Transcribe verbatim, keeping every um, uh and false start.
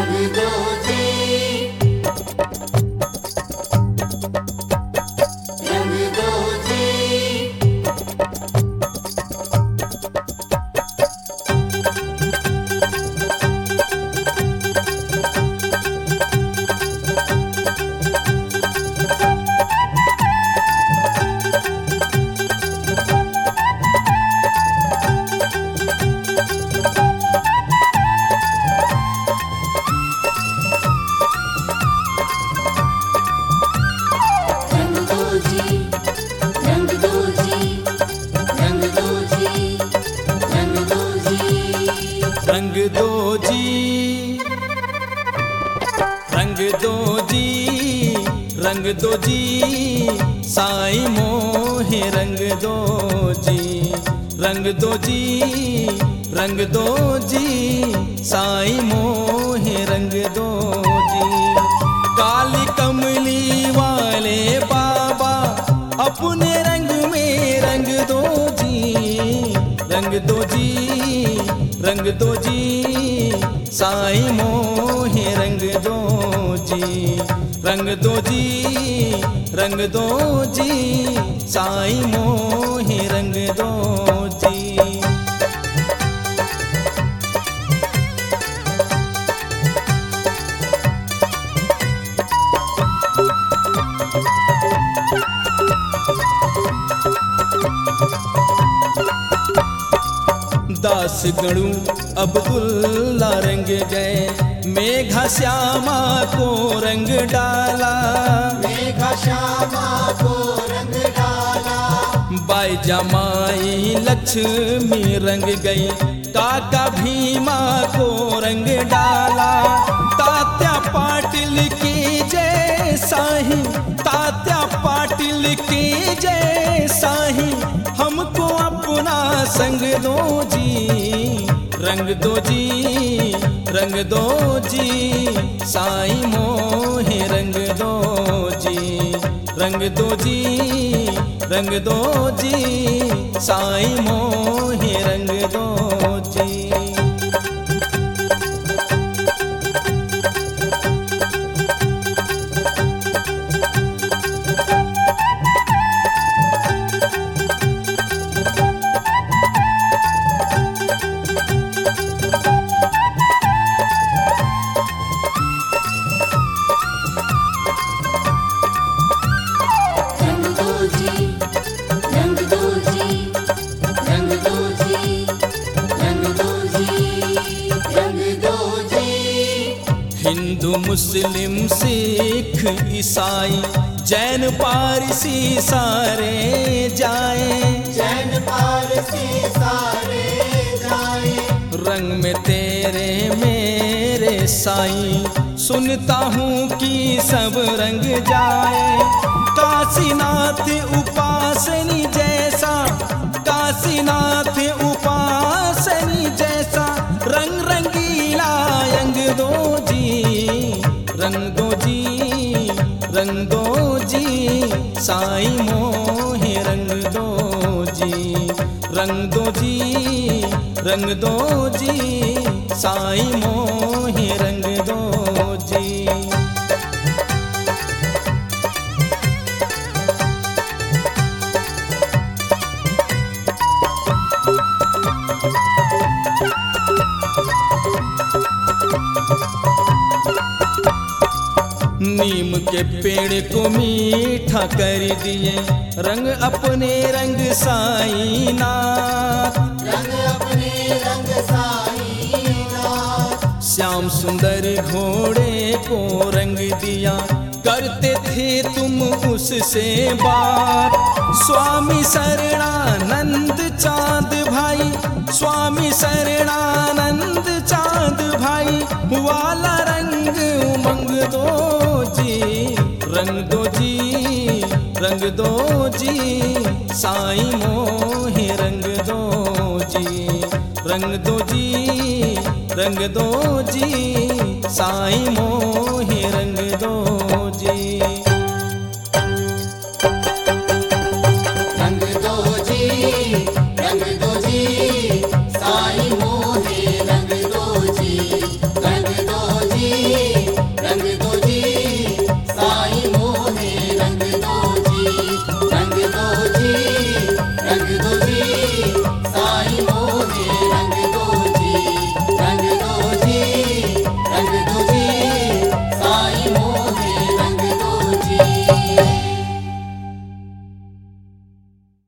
रंग दो जी, रंग दो जी। रंग दो जी, रंग दो जी, रंग दो जी, साईं मोहे रंग दो जी, रंग दो जी, रंग दो जी, साईं मोहे रंग दो जी। काली कमली वाले बाबा अपने रंग में रंग दो जी, रंग दो जी, रंग दो जी, साईं मोहे रंग दो जी, रंग दो जी, रंग दो जी, साईं मोहे रंग दो जी। दास गणु अब्दुल्ला रंग गए, मेघा श्यामा को रंग डाला, मेघा श्यामा को रंग डाला। बाई जमाई लक्ष्मी रंग गई, काका भीमा को रंग डाला। तात्या पाटिल की जय साही, तात्या पाटिल की जय साही, हमको अपना संग दो जी, रंग दो जी, रंग दो जी, साईं मोहे रंग दो जी, रंग दो जी, रंग दो जी, साईं मोहे रंग दो जी। हिंदू मुस्लिम सिख ईसाई जैन पारसी सारे जाए, जैन पारसी सारे जाए। रंग में तेरे मेरे साईं, सुनता हूँ कि सब रंग जाए। काशीनाथ उपासनी जैसा, काशीनाथ उपासनी जैसा, रंग रंगीला रंग दो जी, रंग दो जी, रंग दो जी, साईं मोहे रंग दो जी, रंग दो जी, रंग दो जी, साईं मोहे रंग दो जी। नीम के पेड़ को मीठा कर दिए, रंग अपने रंग साईं नाथ, रंग अपने रंग साईं नाथ। श्याम सुंदर घोड़े को रंग दिया, करते थे तुम उससे बात। स्वामी शरणानंद चांद भाई, स्वामी शरणानंद चांद भाई, वाला रंग उमंग दो जी, रंग दो जी, रंग दो जी, साईं मोहे रंग दो जी, रंग दो जी, रंग दो जी, साईं मोहे